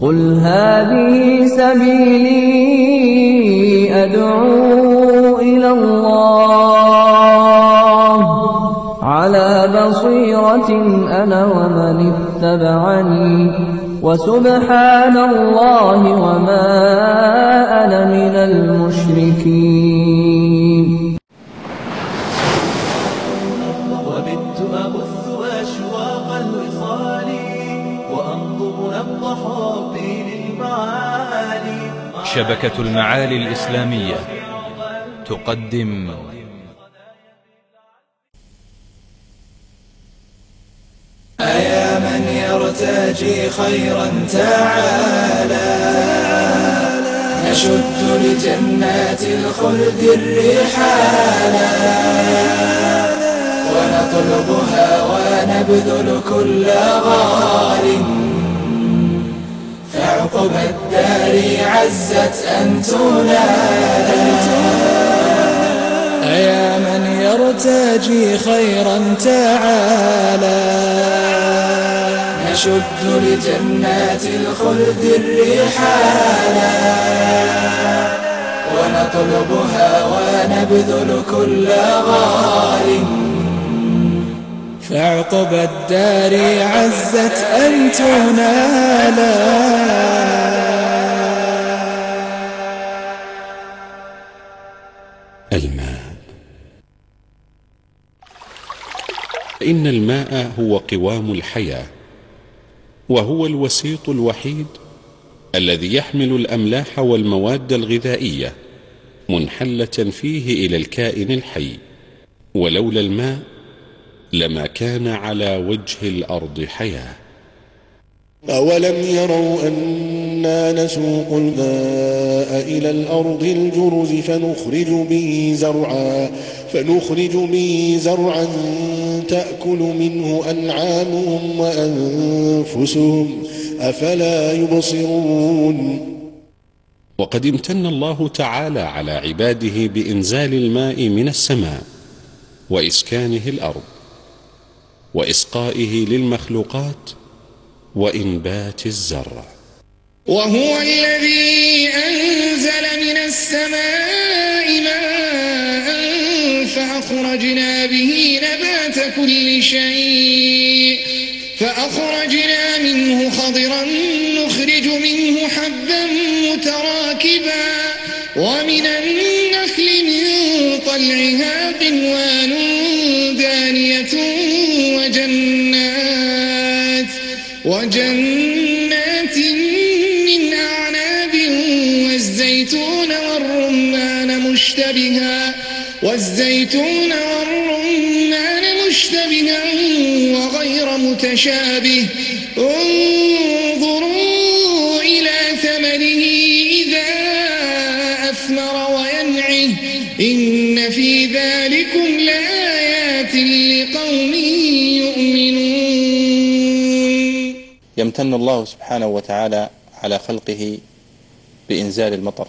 قل هذه سبيلي أدعو إلى الله على بصيرة أنا ومن اتبعني وسبحان الله وما أنا من المشركين. وبت أبث أشواق الوصال وأنظم نبض حبي للمعالي. شبكة المعالي الإسلامية تقدم أيا من يرتجي خيرا تعالى نشد لجنات الخلد الرحالا ونطلبها ونبذل كل غال فعقب الدار عزت أن تنالا. أيا من يرتجي خيرا تعالى نشد لجنات الخلد الرحالا ونطلبها ونبذل كل غال فعقب الدار عزت أن تنالا. الماء. إن الماء هو قوام الحياة، وهو الوسيط الوحيد الذي يحمل الأملاح والمواد الغذائية منحلة فيه إلى الكائن الحي، ولولا الماء لما كان على وجه الأرض حياة. أولم يروا أنا نسوق الماء إلى الأرض الجرز فنخرج به زرعا تأكل منه أنعامهم وأنفسهم أفلا يبصرون. وقد امتن الله تعالى على عباده بإنزال الماء من السماء وإسكانه الأرض وإسقائه للمخلوقات وإنبات الزرع. وهو الذي أنزل من السماء ماء فأخرجنا به نبات كل شيء فأخرجنا منه خضرا نخرج منه حبا متراكبا ومن النخل من طلعها قنوان دانية وجنات من أعناب والزيتون والرمان مشتبها وغير متشابه انظروا إلى ثمره إذا أثمر وينعه إن في ذلكم لآيات لقوم يؤمنون. يمتن الله سبحانه وتعالى على خلقه بإنزال المطر،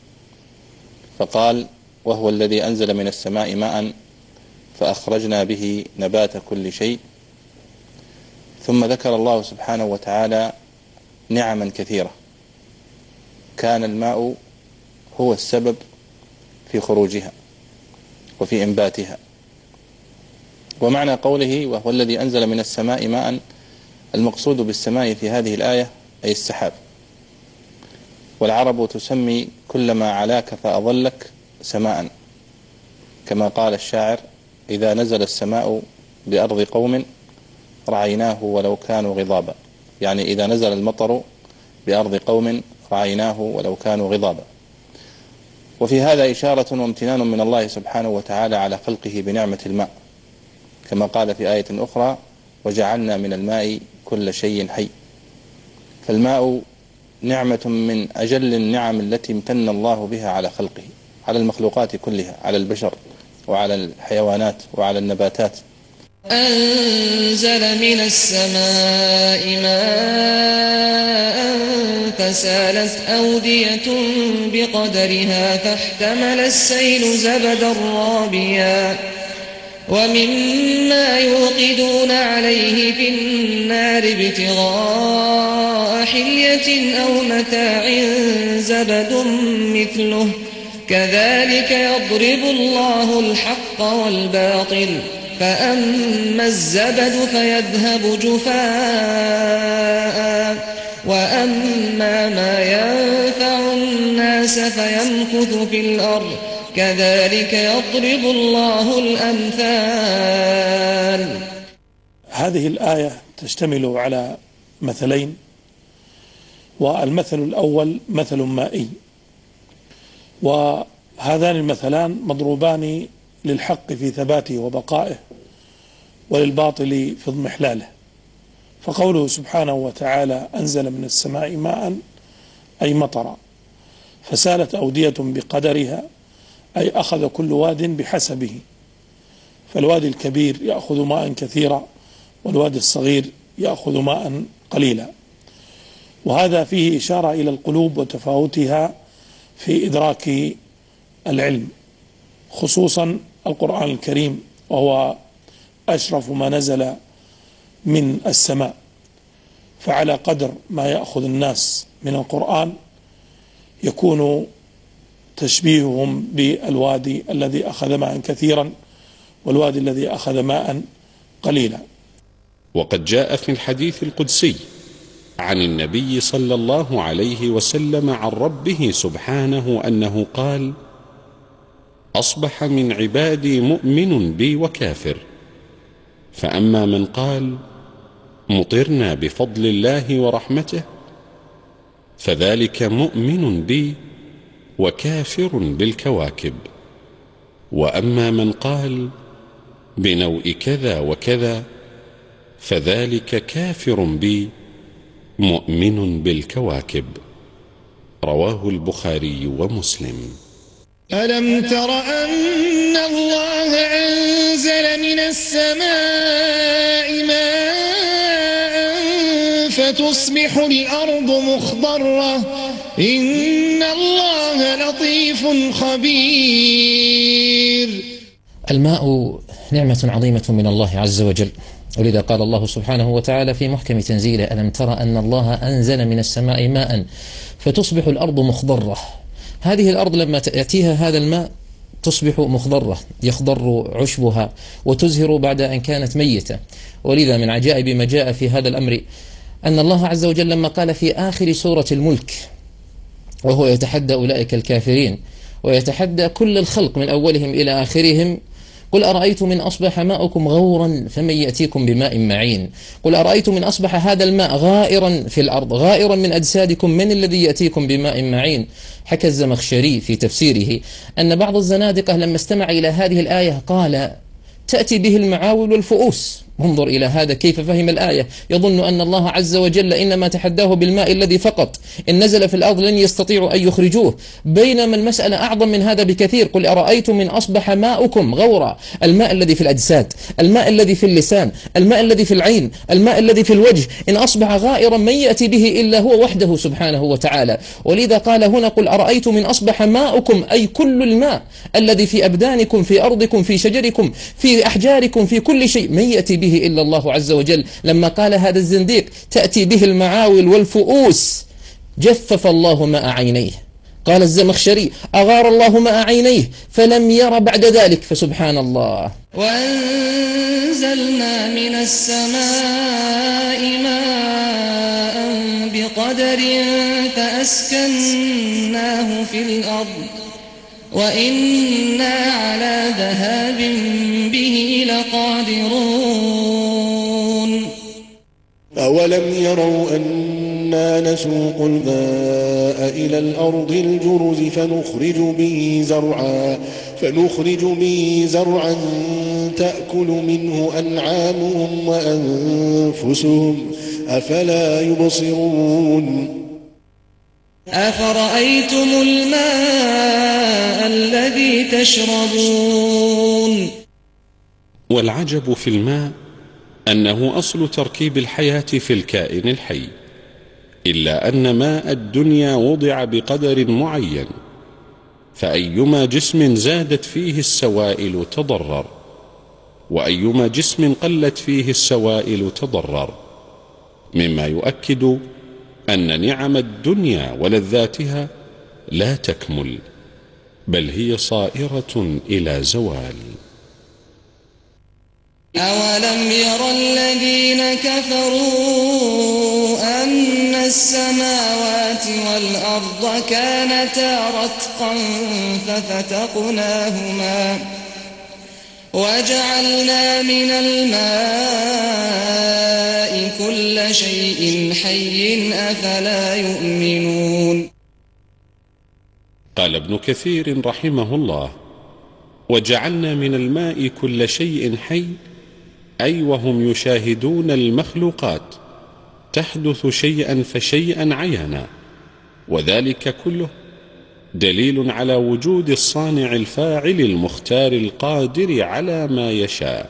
فقال وهو الذي أنزل من السماء ماء فأخرجنا به نبات كل شيء. ثم ذكر الله سبحانه وتعالى نعما كثيرة كان الماء هو السبب في خروجها وفي إنباتها. ومعنى قوله وهو الذي أنزل من السماء ماء، المقصود بالسماء في هذه الآية أي السحاب، والعرب تسمي كل ما علاك فأظلك سماء، كما قال الشاعر إذا نزل السماء بأرض قوم رعيناه ولو كانوا غضابا، يعني إذا نزل المطر بأرض قوم رعيناه ولو كانوا غضابا. وفي هذا إشارة وامتنان من الله سبحانه وتعالى على خلقه بنعمة الماء، كما قال في آية أخرى وجعلنا من الماء كل شيء حي. فالماء نعمة من أجل النعم التي امتن الله بها على خلقه، على المخلوقات كلها، على البشر وعلى الحيوانات وعلى النباتات. أنزل من السماء ماء فسالت أودية بقدرها فاحتمل السيل زبدا رابيا ومما يوقدون عليه في النار ابتغاء حلية أو متاع زبد مثله كذلك يضرب الله الحق والباطل فأما الزبد فيذهب جفاء وأما ما ينفع الناس فيمكث في الأرض كذلك يضرب الله الأمثال. هذه الآية تشتمل على مثلين، والمثل الأول مثل مائي، وهذان المثلان مضروبان للحق في ثباته وبقائه وللباطل في اضمحلاله. فقوله سبحانه وتعالى أنزل من السماء ماء أي مطرا فسالت أودية بقدرها أي أخذ كل واد بحسبه، فالوادي الكبير يأخذ ماء كثيرا والوادي الصغير يأخذ ماء قليلا. وهذا فيه إشارة إلى القلوب وتفاوتها في إدراك العلم، خصوصا القرآن الكريم وهو أشرف ما نزل من السماء، فعلى قدر ما يأخذ الناس من القرآن يكون تشبيههم بالوادي الذي أخذ ماء كثيرا والوادي الذي أخذ ماء قليلا. وقد جاء في الحديث القدسي عن النبي صلى الله عليه وسلم عن ربه سبحانه أنه قال: أصبح من عبادي مؤمن بي وكافر، فأما من قال مطرنا بفضل الله ورحمته فذلك مؤمن بي وكافر بالكواكب، وأما من قال بنوء كذا وكذا فذلك كافر بي مؤمن بالكواكب. رواه البخاري ومسلم. ألم تر أن الله أنزل من السماء ماء فتصبح الأرض مخضرة إن الله لطيف خبير. الماء نعمة عظيمة من الله عز وجل، ولذا قال الله سبحانه وتعالى في محكم تنزيله: ألم تر أن الله أنزل من السماء ماء فتصبح الأرض مخضرة. هذه الأرض لما يأتيها هذا الماء تصبح مخضرة، يخضر عشبها وتزهر بعد أن كانت ميتة. ولذا من عجائب ما جاء في هذا الأمر أن الله عز وجل لما قال في آخر سورة الملك وهو يتحدى أولئك الكافرين ويتحدى كل الخلق من أولهم إلى آخرهم: قل أرأيتم من أصبح ماؤكم غورا فمن يأتيكم بماء معين. قل أرأيتم من أصبح هذا الماء غائرا في الأرض غائرا من أجسادكم من الذي يأتيكم بماء معين. حكى الزمخشري في تفسيره أن بعض الزنادقة لما استمع إلى هذه الآية قال: تأتي به المعاول والفؤوس. انظر إلى هذا كيف فهم الآية، يظن أن الله عز وجل إنما تحداه بالماء الذي فقط، إن نزل في الأرض لن يستطيعوا أن يخرجوه، بينما المسألة أعظم من هذا بكثير. قل أرأيتم من أصبح ماؤكم غورا، الماء الذي في الأجساد، الماء الذي في اللسان، الماء الذي في العين، الماء الذي في الوجه، إن أصبح غائرا من يأتي به إلا هو وحده سبحانه وتعالى. ولذا قال هنا: قل أرأيتم من أصبح ماؤكم، أي كل الماء الذي في أبدانكم، في أرضكم، في شجركم، في أحجاركم، في كل شيء، من يأتي به إلا الله عز وجل. لما قال هذا الزنديق تأتي به المعاول والفؤوس جفف الله ماء عينيه. قال الزمخشري: أغار الله ماء عينيه فلم ير بعد ذلك. فسبحان الله. وأنزلنا من السماء ماء بقدر فأسكناه في الأرض وإنا على ذهاب به لقادرون. أولم يروا أنا نسوق الماء إلى الأرض الجرز فنخرج به زرعا تأكل منه أنعامهم وأنفسهم أفلا يبصرون. أفرأيتم الماء الذي تشربون. والعجب في الماء أنه أصل تركيب الحياة في الكائن الحي، إلا أن ماء الدنيا وضع بقدر معين، فأيما جسم زادت فيه السوائل تضرر، وأيما جسم قلت فيه السوائل تضرر، مما يؤكد أن نعم الدنيا ولذاتها لا تكمل، بل هي صائرة إلى زوال. أولم ير الذين كفروا أن السماوات والأرض كانتا رتقا ففتقناهما وجعلنا من الماء كل شيء حي أفلا يؤمنون. قال ابن كثير رحمه الله: وجعلنا من الماء كل شيء حي، أي وهم يشاهدون المخلوقات تحدث شيئا فشيئا عيانا، وذلك كله دليل على وجود الصانع الفاعل المختار القادر على ما يشاء.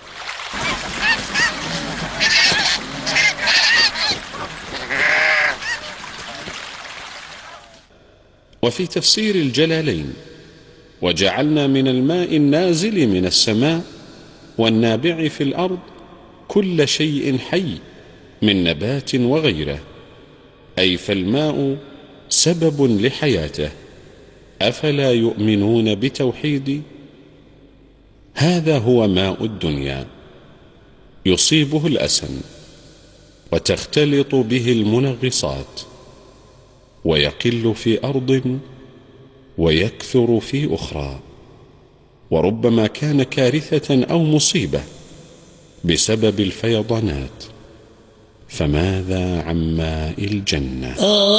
وفي تفسير الجلالين: وجعلنا من الماء النازل من السماء والنابع في الأرض كل شيء حي من نبات وغيره، أي فالماء سبب لحياته، أفلا يؤمنون بتوحيدي؟ هذا هو ماء الدنيا، يصيبه الأسن وتختلط به المنغصات، ويقل في أرض ويكثر في أخرى، وربما كان كارثة أو مصيبة بسبب الفيضانات، فماذا عن ماء الجنة؟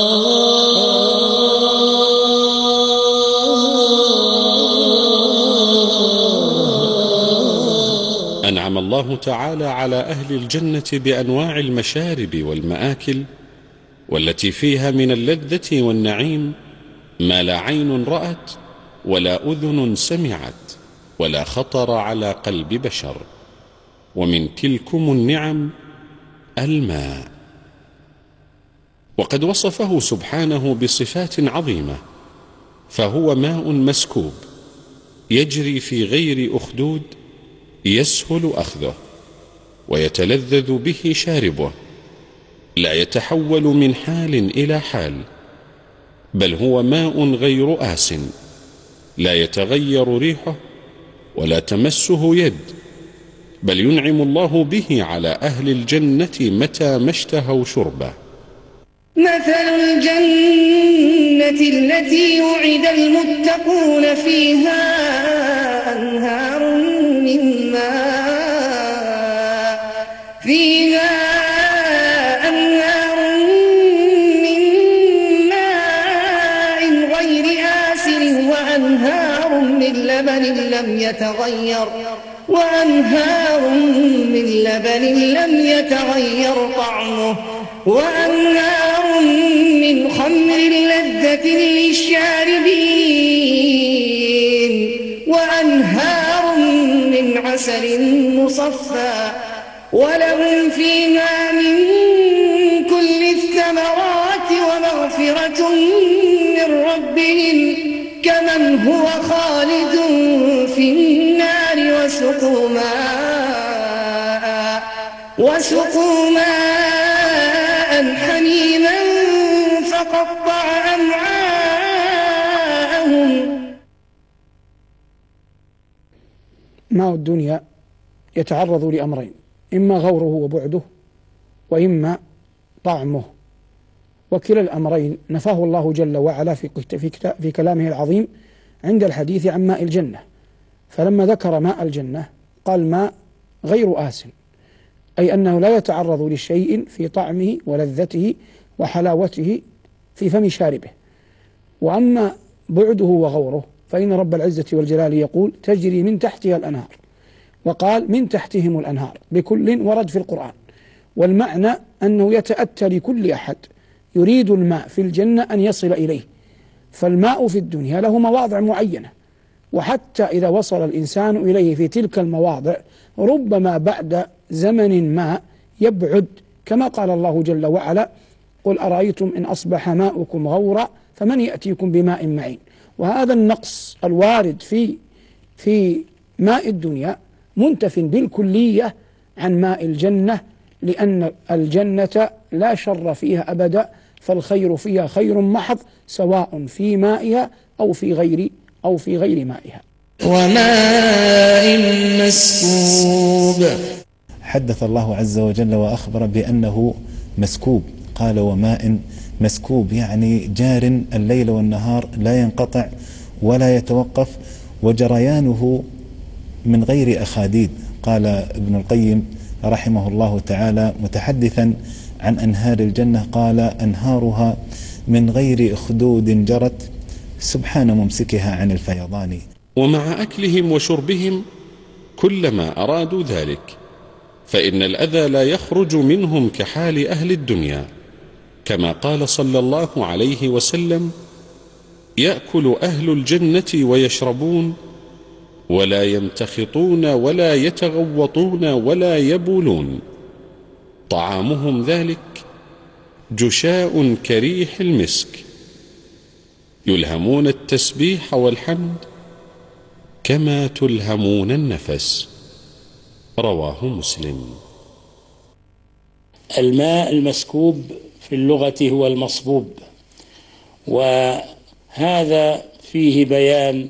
أنعم الله تعالى على أهل الجنة بأنواع المشارب والمآكل، والتي فيها من اللذة والنعيم ما لا عين رأت ولا أذن سمعت ولا خطر على قلب بشر. ومن تلكم النعم الماء، وقد وصفه سبحانه بصفات عظيمة، فهو ماء مسكوب يجري في غير أخدود، يسهل أخذه ويتلذذ به شاربه، لا يتحول من حال إلى حال، بل هو ماء غير آس، لا يتغير ريحه ولا تمسه يد، بل ينعم الله به على أهل الجنة متى ما اشتهوا شربه. مثل الجنة التي وعد المتقون فيها أنهار من ماء غير آسن وأنهار من لبن لم يتغير طعمه وأنهار من خمر لذة للشاربين وأنهار من عسل مصفى ولهم فيها من كل الثمرات ومغفرة من ربهم كمن هو خالد في النار وسقوا ماء حميما فقطع أمعاءهم. ماء الدنيا يتعرض لأمرين: إما غوره وبعده، وإما طعمه، وكلا الأمرين نفاه الله جل وعلا في كلامه العظيم عند الحديث عن ماء الجنة. فلما ذكر ماء الجنة قال ماء غير آسن، أي أنه لا يتعرض لشيء في طعمه ولذته وحلاوته في فم شاربه. وأما بعده وغوره فإن رب العزة والجلال يقول تجري من تحتها الأنهار، وقال من تحتهم الأنهار، بكل ورد في القرآن. والمعنى أنه يتأتى لكل أحد يريد الماء في الجنة أن يصل إليه. فالماء في الدنيا له مواضع معينة، وحتى إذا وصل الإنسان إليه في تلك المواضع ربما بعد زمن ما يبعد، كما قال الله جل وعلا قل أرأيتم إن أصبح ماؤكم غورا فمن يأتيكم بماء معين. وهذا النقص الوارد في ماء الدنيا منتف بالكلية عن ماء الجنة، لأن الجنة لا شر فيها أبدا، فالخير فيها خير محض، سواء في مائها أو في غير مائها. وماء مسكوب. حدث الله عز وجل وأخبر بأنه مسكوب، قال وماء مسكوب، يعني جار الليل والنهار لا ينقطع ولا يتوقف، وجريانه من غير أخاديد. قال ابن القيم رحمه الله تعالى متحدثا عن أنهار الجنة، قال أنهارها من غير أخدود جرت، سبحان ممسكها عن الفيضان. ومع أكلهم وشربهم كلما أرادوا ذلك، فإن الأذى لا يخرج منهم كحال أهل الدنيا، كما قال صلى الله عليه وسلم: يأكل أهل الجنة ويشربون ولا يمتخطون ولا يتغوطون ولا يبولون، طعامهم ذلك جشاء كريح المسك، يلهمون التسبيح والحمد كما تلهمون النفس. رواه مسلم. الماء المسكوب في اللغة هو المصبوب، وهذا فيه بيان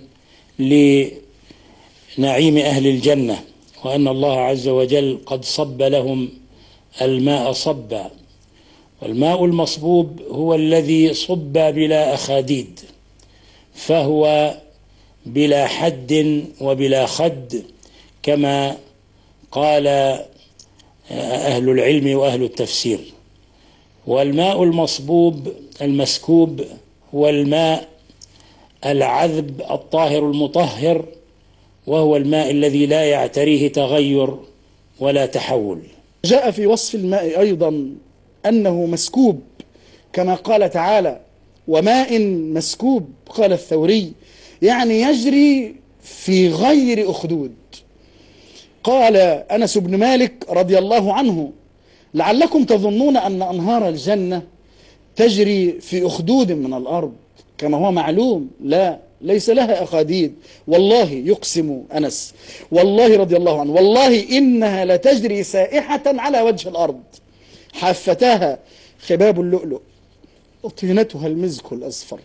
لنعيم أهل الجنة، وأن الله عز وجل قد صب لهم الماء صبا. والماء المصبوب هو الذي صب بلا أخاديد، فهو بلا حد وبلا خد، كما قال أهل العلم وأهل التفسير. والماء المصبوب المسكوب هو الماء العذب الطاهر المطهر، وهو الماء الذي لا يعتريه تغير ولا تحول. جاء في وصف الماء أيضا أنه مسكوب، كما قال تعالى: وماء مسكوب. قال الثوري: يعني يجري في غير أخدود. قال أنس بن مالك رضي الله عنه: لعلكم تظنون أن أنهار الجنة تجري في أخدود من الأرض، كما هو معلوم لا، ليس لها أخاديد. والله، يقسم أنس، والله رضي الله عنه، والله إنها لتجري سائحة على وجه الأرض، حافتاها خباب اللؤلؤ، وطينتها المزك الأصفر.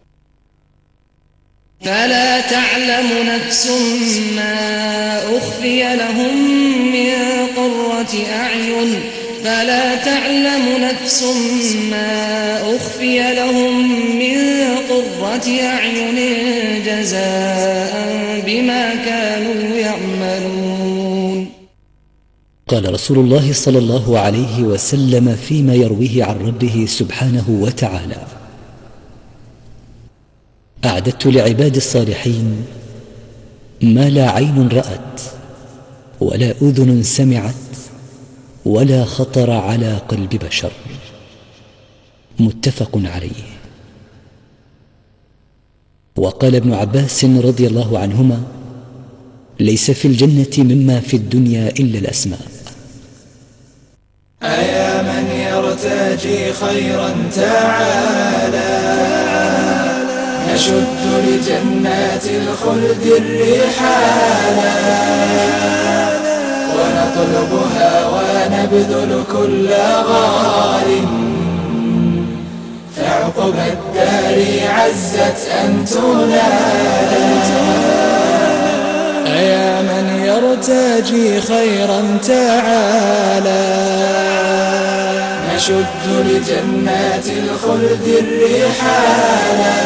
فلا تعلم نفس ما أخفي لهم من قرة أعين، فلا تعلم نفس ما أخفي لهم من قرة أعين جزاء بما كانوا يعملون. قال رسول الله صلى الله عليه وسلم فيما يرويه عن ربه سبحانه وتعالى: أعددت لعباد الصالحين ما لا عين رأت ولا أذن سمعت ولا خطر على قلب بشر. متفق عليه. وقال ابن عباس رضي الله عنهما: ليس في الجنة مما في الدنيا إلا الأسماء. أيا من يرتجي خيرا تعالى، نشد لجنات الخلد الرحالا، ونطلبها ونبذل كل غال، فعقب الدار عزت أن تنال. أيا من يرتجي خيرا تعالى، نشد لجنات الخلد الرحالا،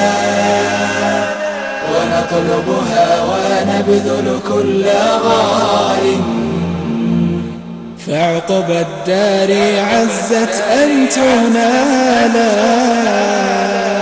ونطلبها ونبذل كل غال، فعقب الدار عزت أن تنالا.